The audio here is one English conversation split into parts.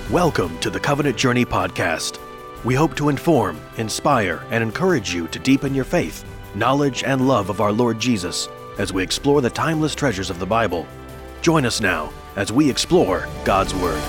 Welcome to the Covenant Journey Podcast. We hope to inform, inspire, and encourage you to deepen your faith, knowledge, and love of our Lord Jesus as we explore the timeless treasures of the Bible. Join us now as we explore God's Word.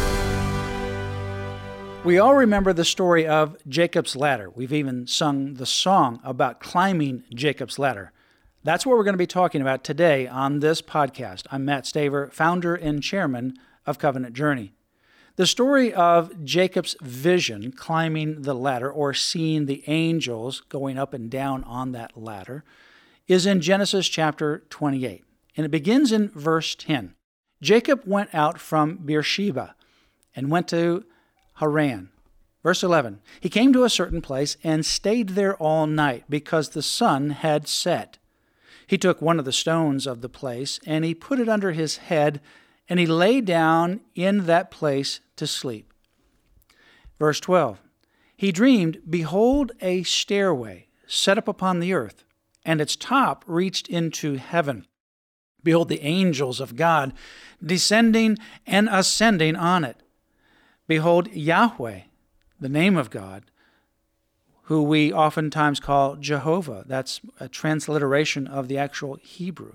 We all remember the story of Jacob's Ladder. We've even sung the song about climbing Jacob's Ladder. That's what we're going to be talking about today on this podcast. I'm Matt Staver, founder and chairman of Covenant Journey. The story of Jacob's vision, climbing the ladder or seeing the angels going up and down on that ladder, is in Genesis chapter 28. And it begins in verse 10. Jacob went out from Beersheba and went to Haran. Verse 11. He came to a certain place and stayed there all night because the sun had set. He took one of the stones of the place and he put it under his head, and he lay down in that place to sleep. Verse 12. He dreamed, behold, a stairway set up upon the earth, and its top reached into heaven. Behold, the angels of God descending and ascending on it. Behold, Yahweh, the name of God, who we oftentimes call Jehovah. That's a transliteration of the actual Hebrew.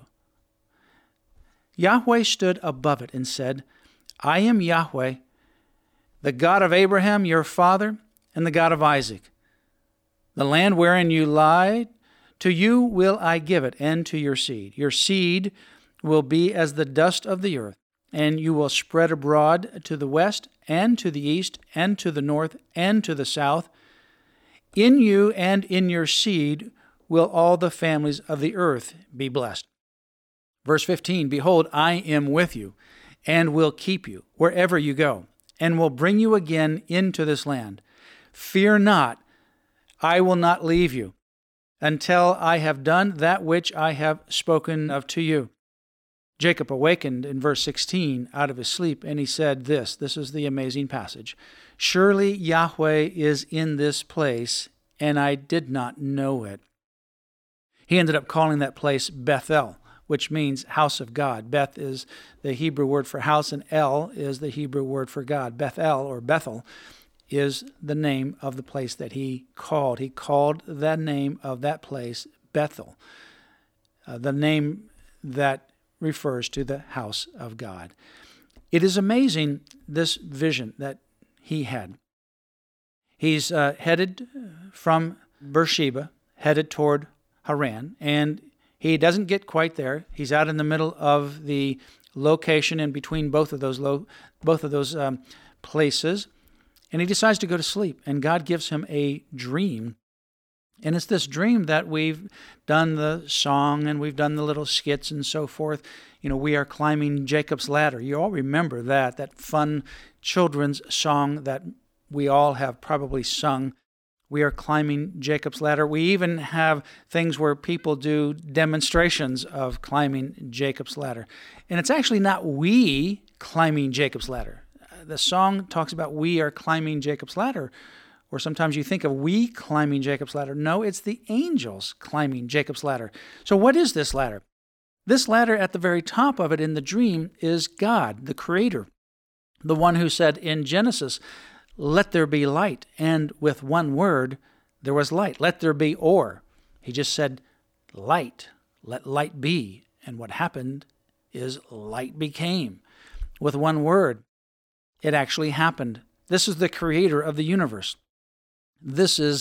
Yahweh stood above it and said, I am Yahweh, the God of Abraham, your father, and the God of Isaac. The land wherein you lie, to you will I give it, and to your seed. Your seed will be as the dust of the earth, and you will spread abroad to the west, and to the east, and to the north, and to the south. In you and in your seed will all the families of the earth be blessed. Verse 15, behold, I am with you, and will keep you wherever you go, and will bring you again into this land. Fear not, I will not leave you, until I have done that which I have spoken of to you. Jacob awakened in verse 16 out of his sleep, and he said this is the amazing passage. Surely Yahweh is in this place, and I did not know it. He ended up calling that place Bethel, which means house of God. Beth is the Hebrew word for house, and El is the Hebrew word for God. Bethel, or Bethel, is the name of the place that he called. He called the name of that place Bethel, the name that refers to the house of God. It is amazing, this vision that he had. He's headed from Beersheba, headed toward Haran, and he doesn't get quite there. He's out in the middle of the location in between both of those places, and he decides to go to sleep. And God gives him a dream, and it's this dream that we've done the song and we've done the little skits and so forth. You know, we are climbing Jacob's ladder. You all remember that fun children's song that we all have probably sung. We are climbing Jacob's ladder. We even have things where people do demonstrations of climbing Jacob's ladder. And it's actually not we climbing Jacob's ladder. The song talks about we are climbing Jacob's ladder, or sometimes you think of we climbing Jacob's ladder. No, it's the angels climbing Jacob's ladder. So what is this ladder? This ladder at the very top of it in the dream is God, the Creator, the one who said in Genesis, let there be light. And with one word, there was light. Let there be or. He just said, light. Let light be. And what happened is light became. With one word, it actually happened. This is the creator of the universe. This is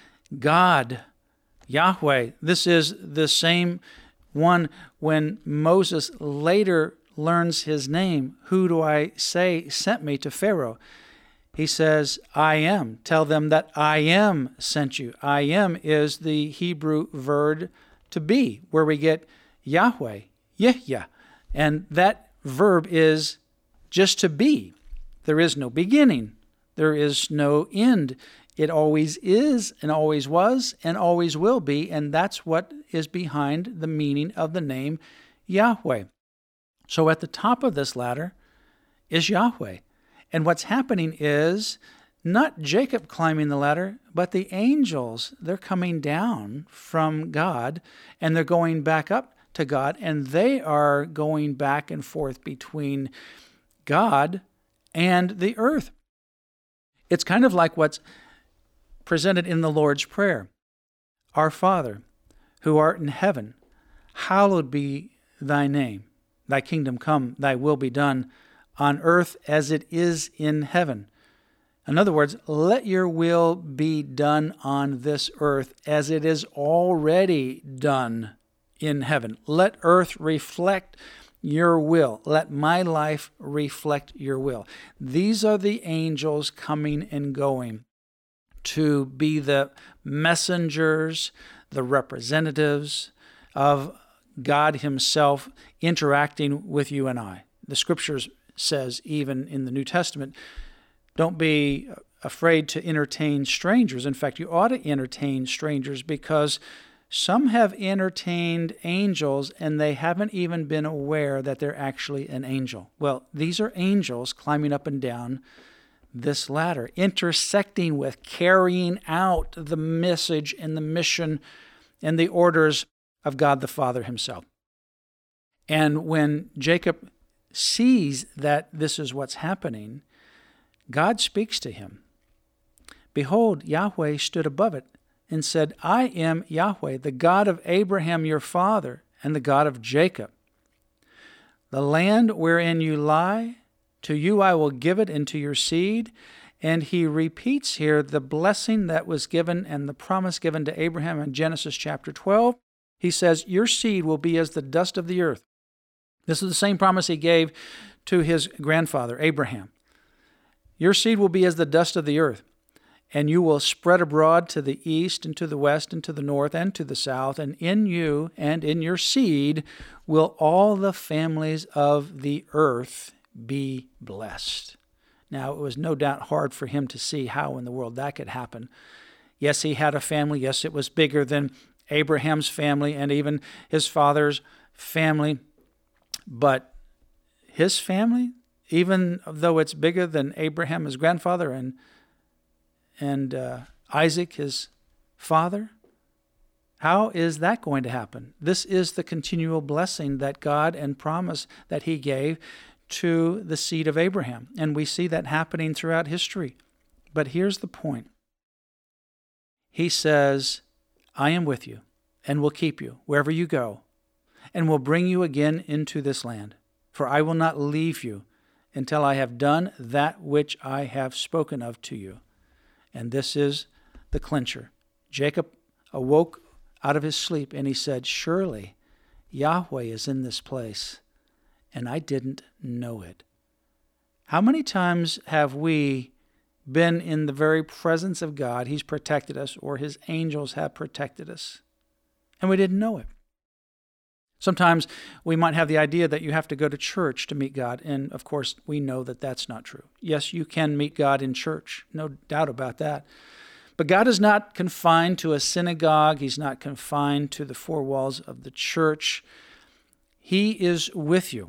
God, Yahweh. This is the same one when Moses later learns his name. Who do I say sent me to Pharaoh? He says, I am. Tell them that I am sent you. I am is the Hebrew verb to be, where we get Yahweh, Yehyah. And that verb is just to be. There is no beginning. There is no end. It always is and always was and always will be. And that's what is behind the meaning of the name Yahweh. So at the top of this ladder is Yahweh. And what's happening is not Jacob climbing the ladder, but the angels. They're coming down from God, and they're going back up to God, and they are going back and forth between God and the earth. It's kind of like what's presented in the Lord's Prayer. Our Father, who art in heaven, hallowed be thy name. Thy kingdom come, thy will be done on earth as it is in heaven. In other words, let your will be done on this earth as it is already done in heaven. Let earth reflect your will. Let my life reflect your will. These are the angels coming and going to be the messengers, the representatives of God himself interacting with you and I. The Scriptures says, even in the New Testament, don't be afraid to entertain strangers. In fact, you ought to entertain strangers, because some have entertained angels and they haven't even been aware that they're actually an angel. Well, these are angels climbing up and down this ladder, intersecting with, carrying out the message and the mission and the orders of God the Father himself. And when Jacob sees that this is what's happening, God speaks to him. Behold, Yahweh stood above it and said, I am Yahweh, the God of Abraham your father, and the God of Jacob. The land wherein you lie, to you I will give it and to your seed. And he repeats here the blessing that was given and the promise given to Abraham in Genesis chapter 12. He says, your seed will be as the dust of the earth. This is the same promise he gave to his grandfather, Abraham. Your seed will be as the dust of the earth, and you will spread abroad to the east and to the west and to the north and to the south, and in you and in your seed will all the families of the earth be blessed. Now, it was no doubt hard for him to see how in the world that could happen. Yes, he had a family. Yes, it was bigger than Abraham's family and even his father's family. But his family, even though it's bigger than Abraham, his grandfather, and Isaac, his father, how is that going to happen? This is the continual blessing that God and promise that he gave to the seed of Abraham. And we see that happening throughout history. But here's the point. He says, I am with you and will keep you wherever you go, and will bring you again into this land. For I will not leave you until I have done that which I have spoken of to you. And this is the clincher. Jacob awoke out of his sleep, and he said, surely Yahweh is in this place, and I didn't know it. How many times have we been in the very presence of God? He's protected us, or his angels have protected us, and we didn't know it. Sometimes we might have the idea that you have to go to church to meet God, and of course we know that that's not true. Yes, you can meet God in church, no doubt about that. But God is not confined to a synagogue. He's not confined to the four walls of the church. He is with you.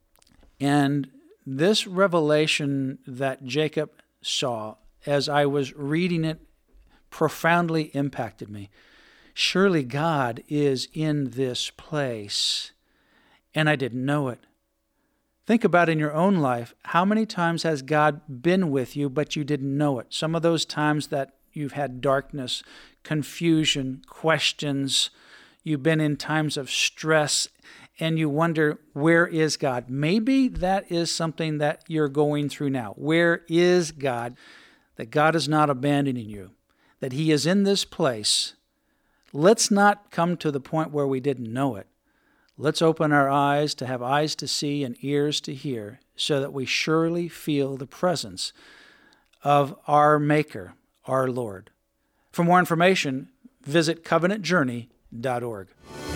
And this revelation that Jacob saw, as I was reading it, profoundly impacted me. Surely God is in this place, and I didn't know it. Think about in your own life, how many times has God been with you, but you didn't know it? Some of those times that you've had darkness, confusion, questions, you've been in times of stress, and you wonder, where is God? Maybe that is something that you're going through now. Where is God? That God is not abandoning you, that he is in this place. Let's not come to the point where we didn't know it. Let's open our eyes to have eyes to see and ears to hear, so that we surely feel the presence of our Maker, our Lord. For more information, visit covenantjourney.org.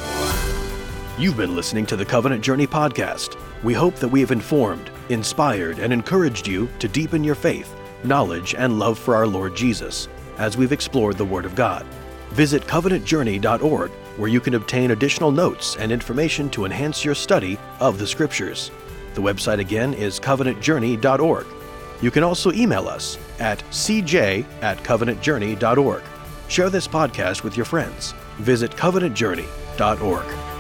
You've been listening to the Covenant Journey podcast. We hope that we have informed, inspired, and encouraged you to deepen your faith, knowledge, and love for our Lord Jesus as we've explored the Word of God. Visit covenantjourney.org, where you can obtain additional notes and information to enhance your study of the Scriptures. The website again is covenantjourney.org. You can also email us at cj@covenantjourney.org. Share this podcast with your friends. Visit covenantjourney.org.